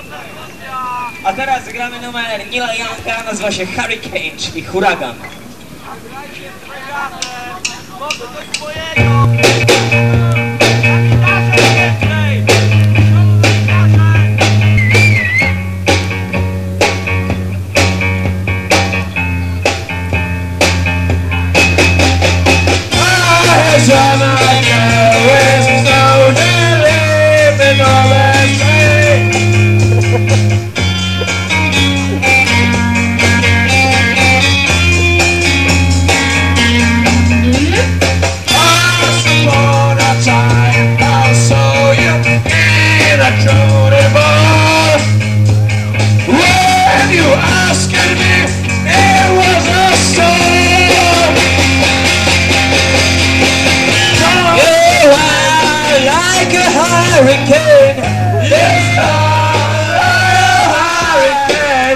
A teraz gramy numer Nila Younga, nazywa się Hurricane, czyli huragan. Hurricane, yes, hurricane.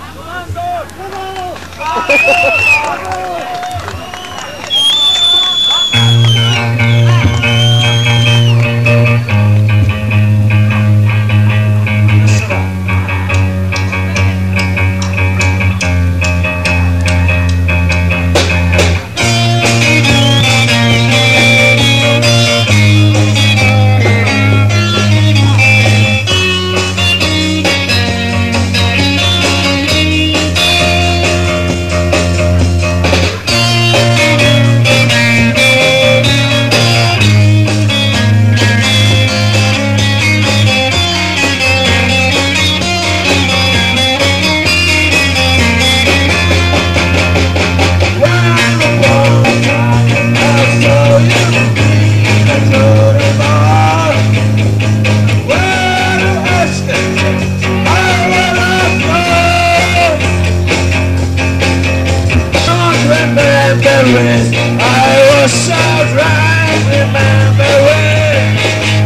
I was so right, remember when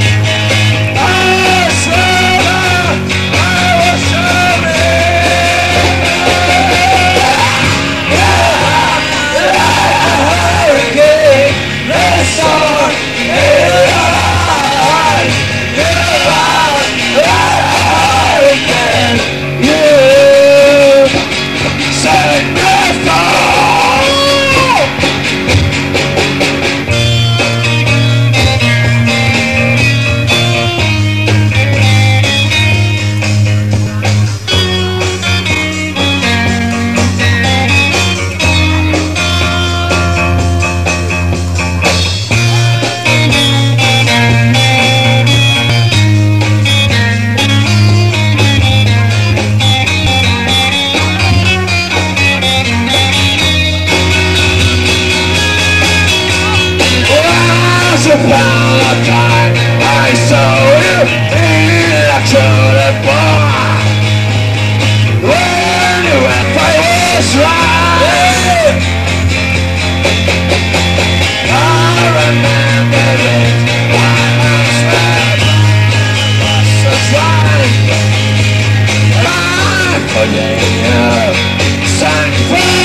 I saw I was hurricane, the storm in your eyes, hurricane, you set me fire. Upon a time I saw you in a crowded bar. When you went, I was right. I remember it. I swear I was right. I forget you. Sang for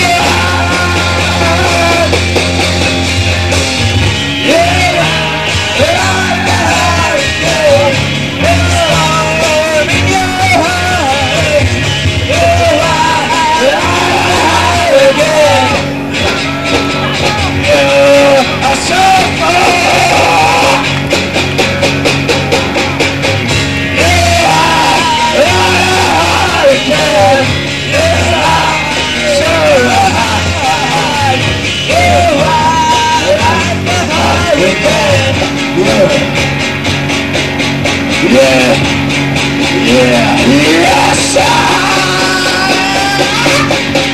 yeah, yes,